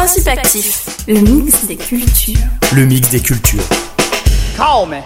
Principe Actif, le mix des cultures. Le mix des cultures. Call me.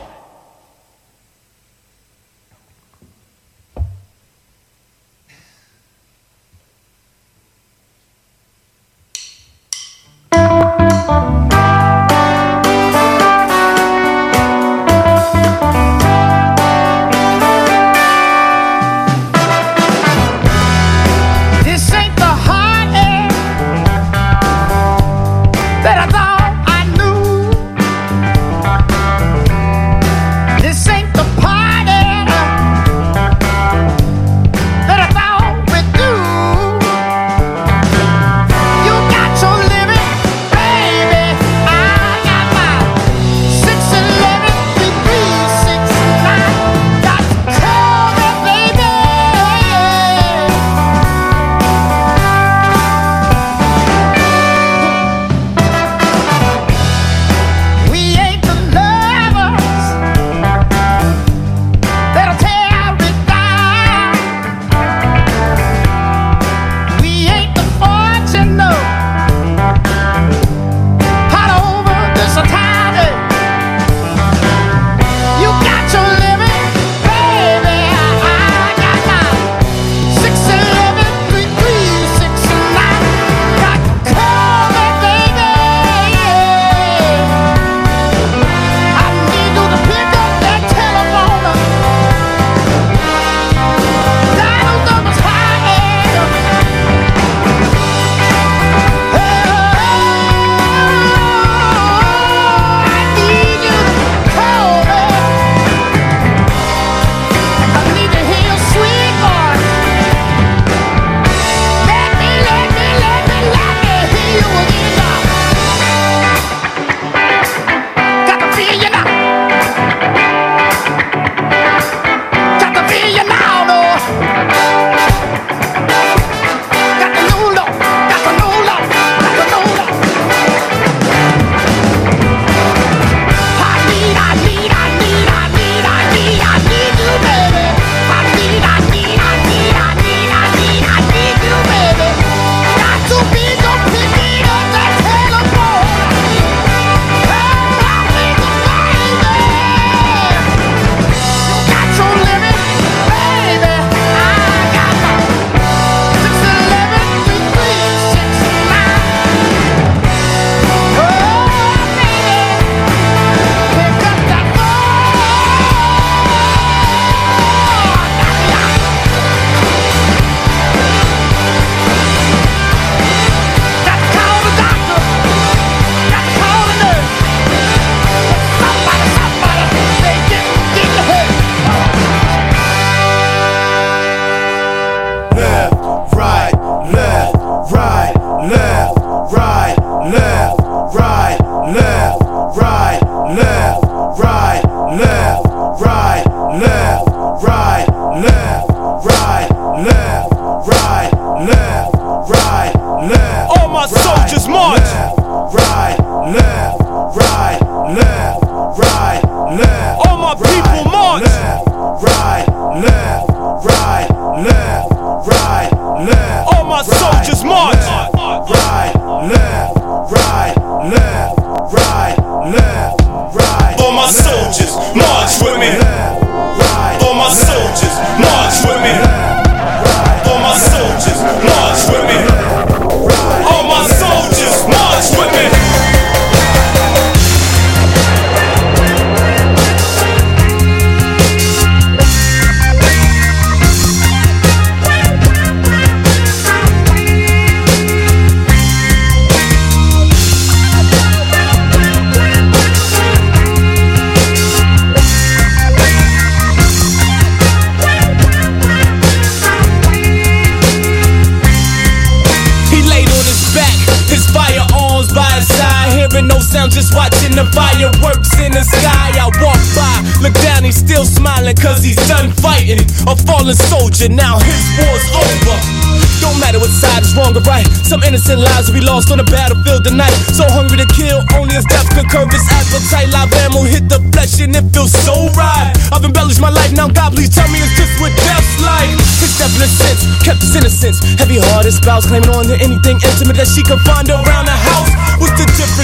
Just watching the fireworks in the sky. I walk by, look down, he's still smiling, cause he's done fighting. A fallen soldier, now his war's over. Don't matter what side is wrong or right, some innocent lives will be lost on the battlefield tonight. So hungry to kill, only as death could curb his appetite. Live ammo hit the flesh and it feels so right. I've embellished my life, now God please tell me is this what death's like? His death in a sense, kept his innocence. Heavy-hearted spouse claiming on to anything intimate that she could find around the house.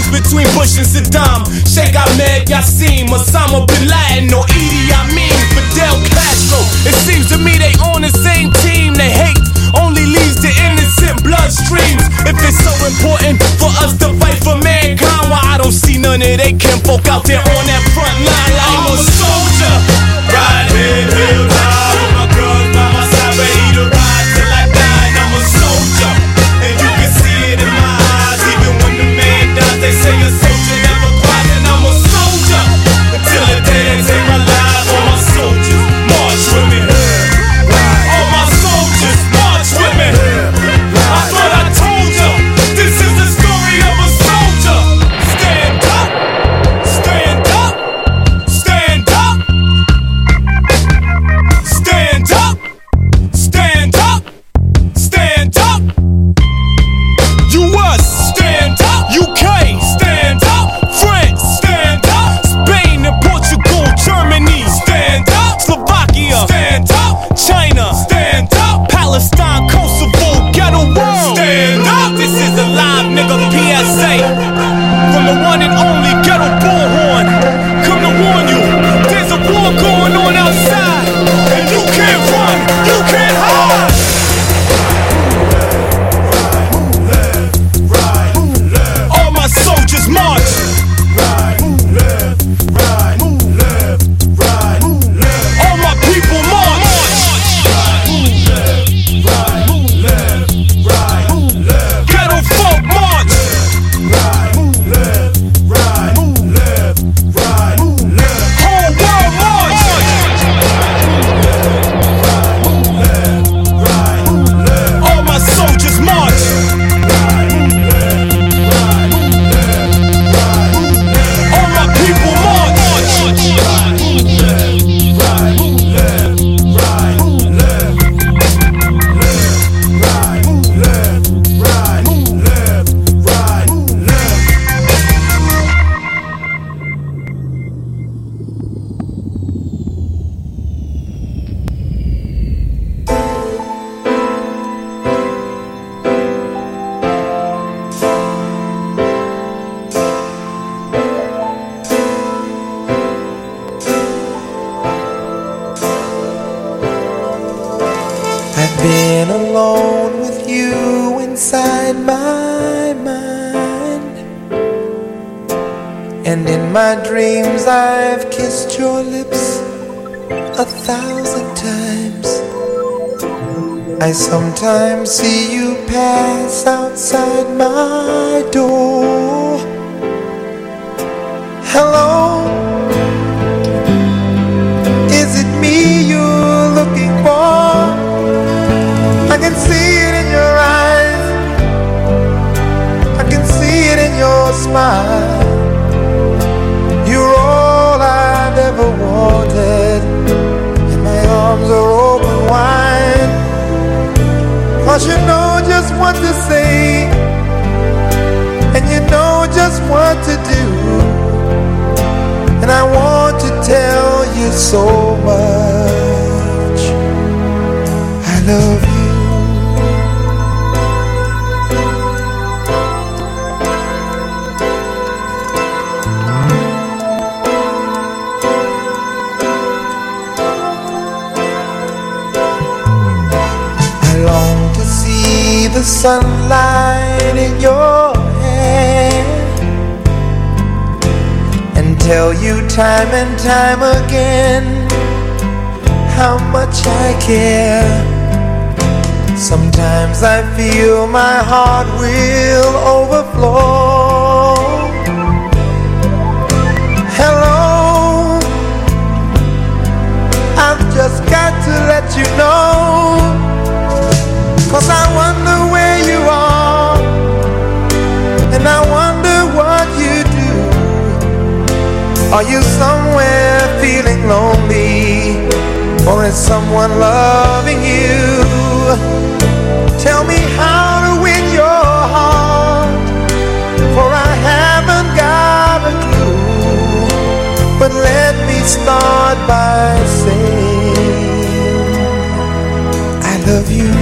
between Bush and Saddam, Sheikh Ahmed Yassin, Osama Bin Laden, or Idi Amin, Fidel Castro. It seems to me they on the same team. They hate only leads to innocent bloodstreams. If it's so important for us to fight for mankind, why I don't see none of they kinfolk out there on that front line like I'm a soldier. Ride head held high with my girls by my side, ready to ride till I die. And I'm a soldier, and you can see it in my eyes. Even when the man dies, they say a soldier never cries. And I'm a soldier until the day they take my life. All my soldiers march with me. All my soldiers march with me. I thought I told you, this is the story of a soldier. Stand up, stand up, stand up, stand up, stand up, stand up. US, stand up. UK, stand up. France, stand up. Spain and Portugal, Germany, stand up. Slovakia, stand up. China, stand up. Palestine, Kosovo, ghetto world, stand up. This is a live nigga PSA from the one and only Ghetto Bullhorn. Come to warn you, there's a war going on outside, and you can't run, you can't hide. All my soldiers march. All my people march. Ghetto folk march. Whole world march. All my soldiers march. All my people march. I've been alone with you inside my mind, and in my dreams I've kissed your lips 1,000 times. I sometimes see you pass outside my door. Hello, is it me you're looking for? I can see it in your eyes, I can see it in your smile. You're all I've ever wanted, and my arms are open wide. 'Cause you know just what to say, and you know just what to do, and I want to tell you so much. I love you. The sunlight in your hair, and tell you time and time again how much I care. Sometimes I feel my heart will overflow. Hello, I've just got to let you know, 'cause I wonder where you are, and I wonder what you do. Are you somewhere feeling lonely, or is someone loving you? Tell me how to win your heart, for I haven't got a clue. But let me start by saying I love you.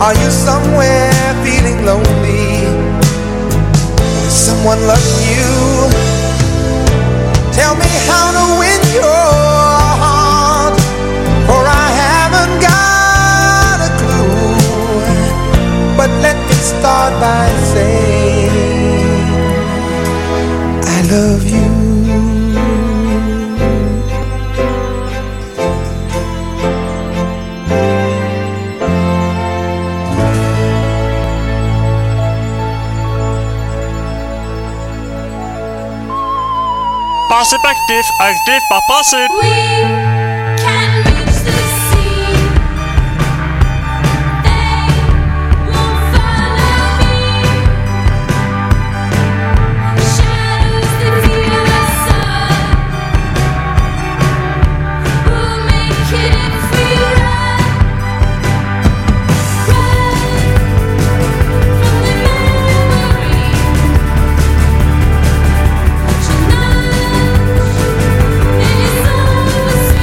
Are you somewhere feeling lonely? Is someone loving you? Tell me how to win your heart, for I haven't got a clue. But let me start by saying I love you. Passive active, active but passive. We can reach the sea. They won't follow me. Shadows that fear the sun will make it if we run from the memory. Tonight.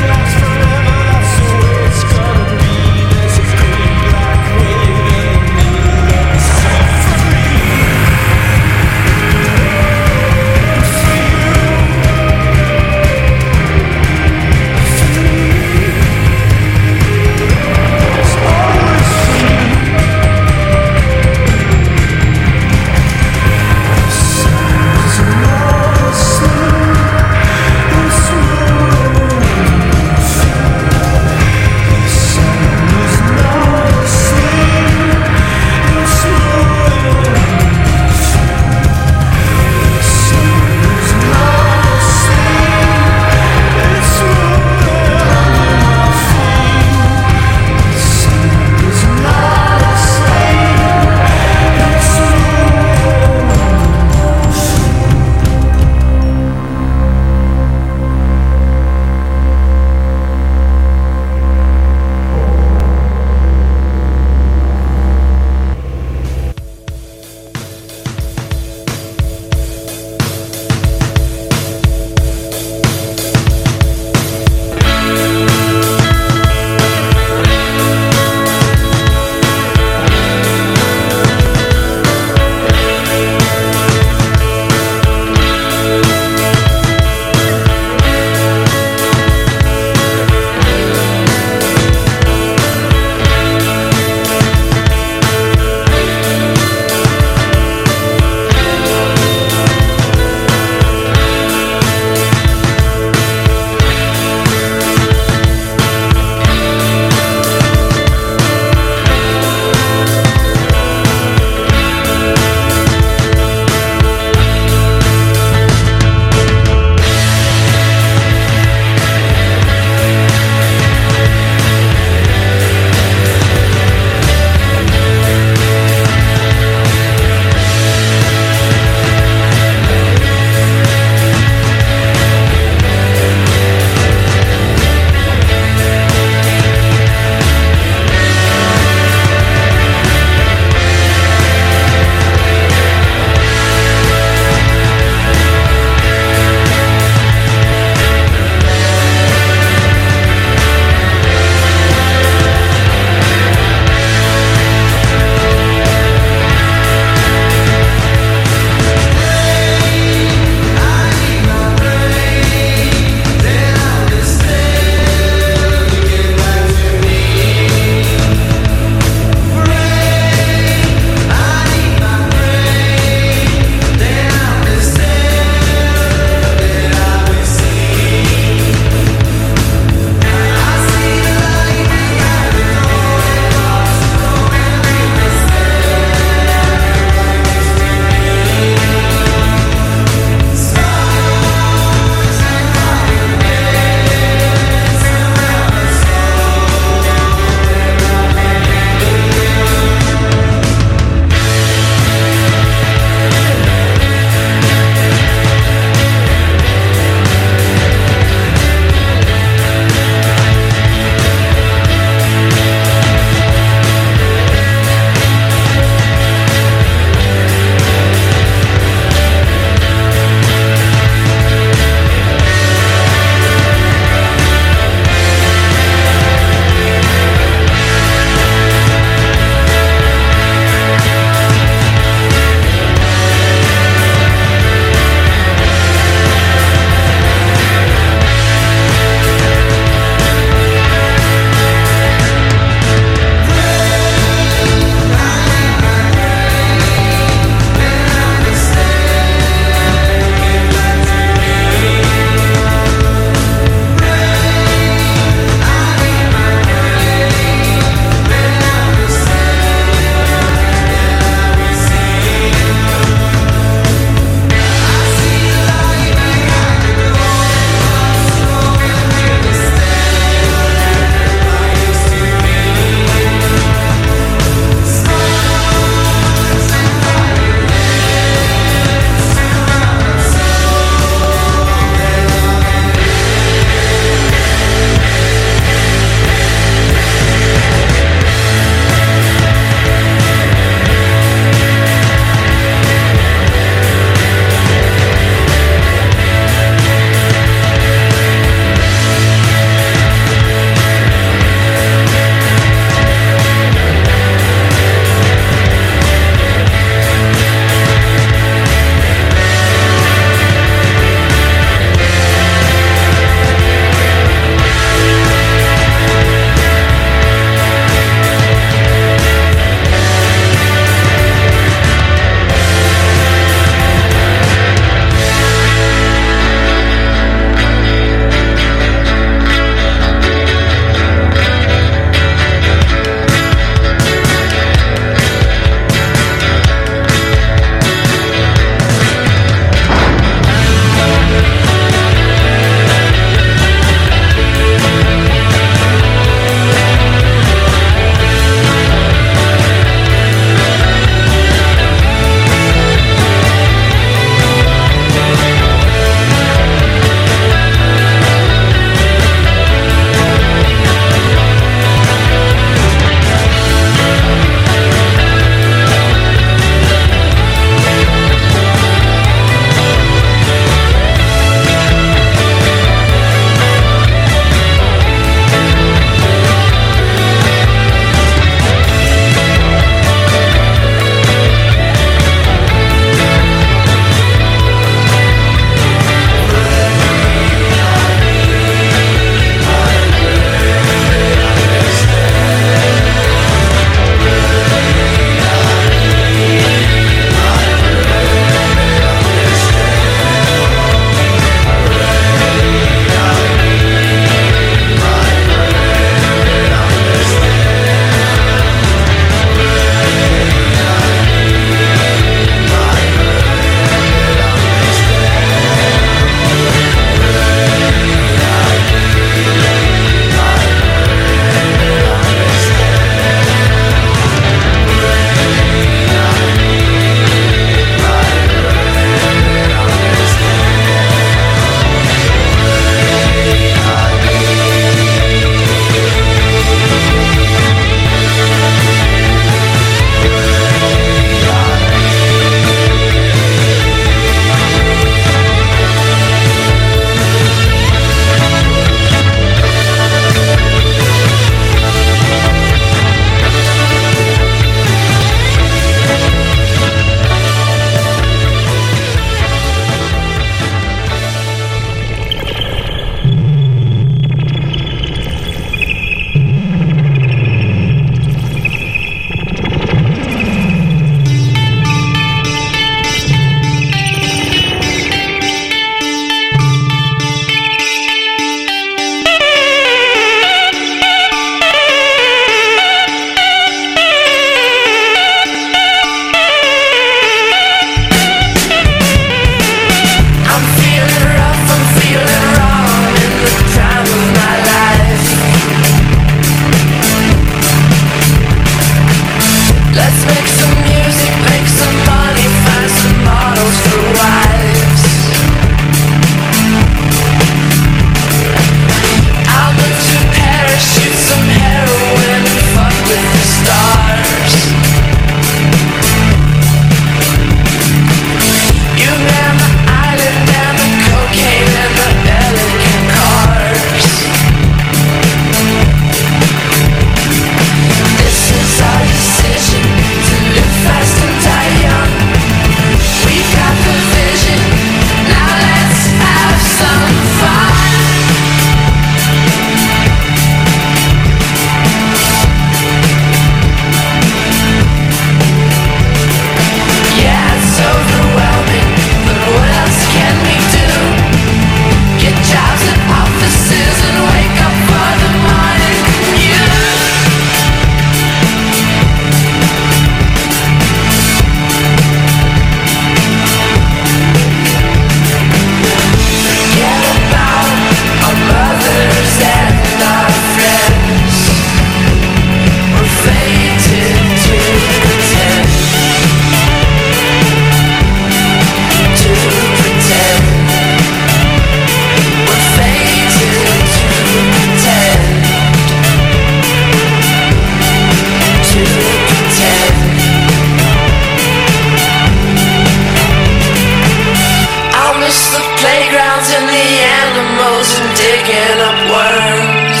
playgrounds and the animals and digging up worms.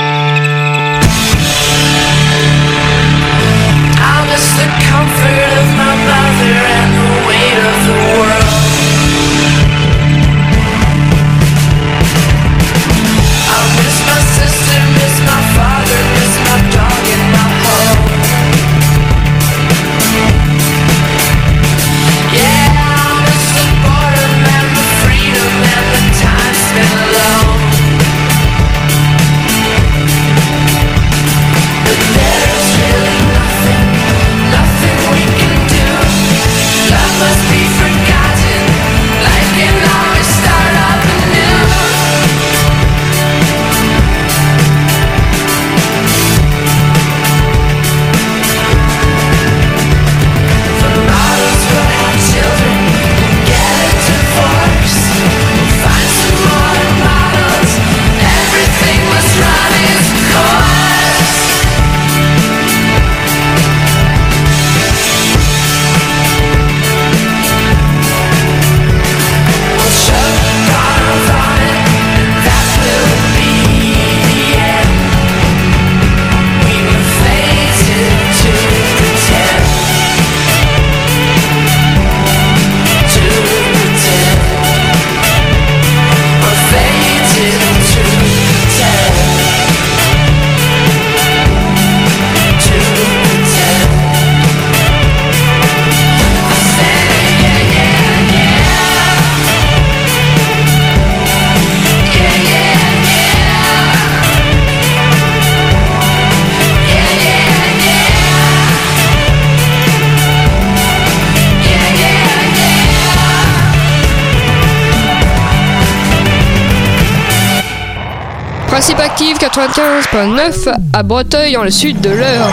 I miss the comfort of my mother and the weight of the world. I miss my sister, miss my father, miss my dog and my home. Yeah, I miss the boredom and the freedom and the time spent alone. But there's really nothing, nothing we can do. Love must be forgotten. Life can always start up anew. The models will have children and get a divorce. Find some more models. Everything must run its course. We'll shut down on it, and that will be the end. We were fated to pretend. To pretend. We're fated to pretend. To pretend. Say yeah, yeah, yeah. Yeah, yeah, yeah. Yeah, yeah, yeah. Yeah, yeah, yeah. Principe actif 95.9 à Breteuil dans le sud de l'Eure.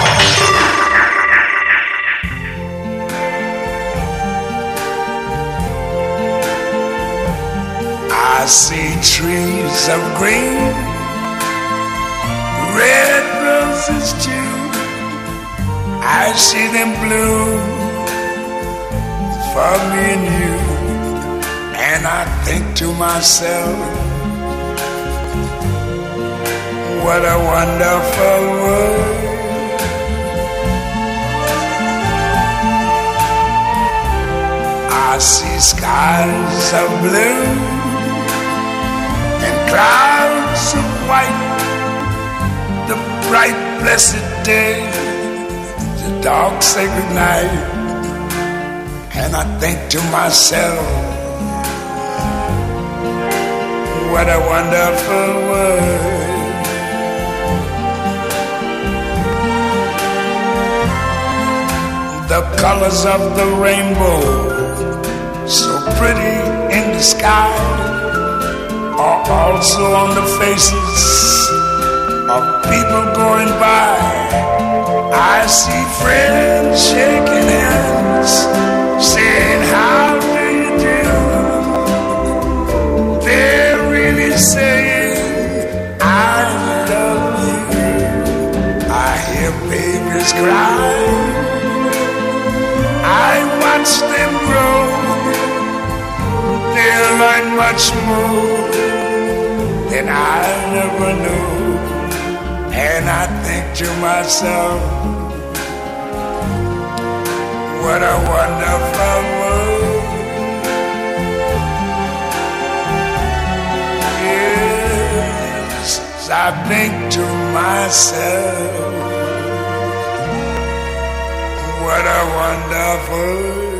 I see trees of green, red roses too. I see them bloom for me and you. And I think to myself, what a wonderful world. I see skies of blue and clouds of white, the bright blessed day, the dark sacred night. And I think to myself, what a wonderful world. The colors of the rainbow, so pretty in the sky, are also on the faces of people going by. I see friends shaking hands, saying, how do you do? They're really saying, I love you. I hear babies cry, I watch them grow. They'll learn much more than I never knew. And I think to myself, what a wonderful world. Yes, I think to myself, what a wonderful